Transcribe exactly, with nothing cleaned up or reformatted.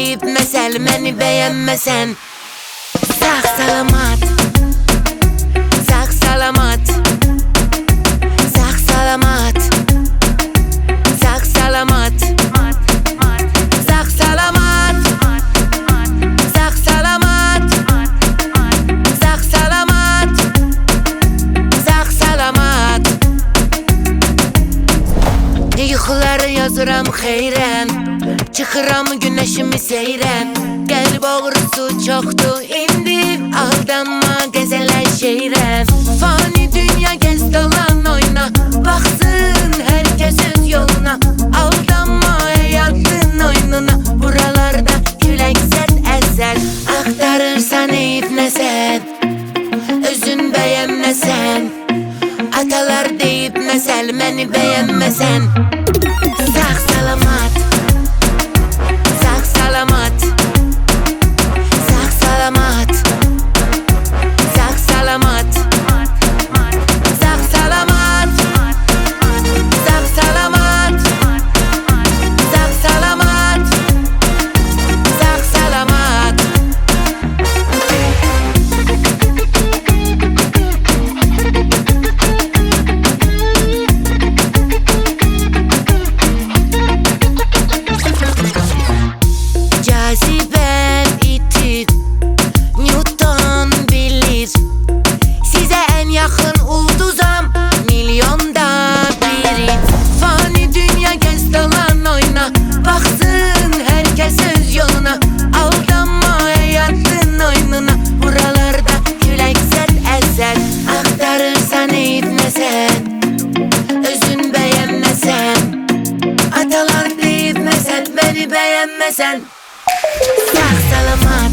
deyip məsəl məni bəyənməsən. Sağ salamat, sağ salamat, sağ salamat, sağ salamat, sağ salamat, sağ salamat, sağ salamat, sağ salamat. Yuxuları yazıram xeyrən, çıxıram günəşimi seyrən. Qəlb ağrısı çoxdur indi, aldanma qəzələşeyrən. Fani dünya gəz dolan oyna, baxsın hər kəs öz yoluna. Aldanma həyatın oyununa, buralarda külək sərt əsər. Axtarırsan eyib nəsən, özün bəyənməsən. Atalar deyib məsəl məni bəyənməsən. Sağ salamat, sağ salamat, sağ salamat, sağ salamat, sağ salamat, sağ salamat, sağ salamat, sağ salamat. Cazibən itir, Newton bilir. Sizə ən yaxın ulduzam, milyonda biri. Fani dünya gəz dolan oyna, baxsın hər kəs öz yoluna. Aldanma həyatın oyununa, buralarda külək sərt əsər. Axtarırsan eyib nəsən, özün bəyənməsən. Atalar deyib məsəl məni bəyənməsən. Sağ salamat,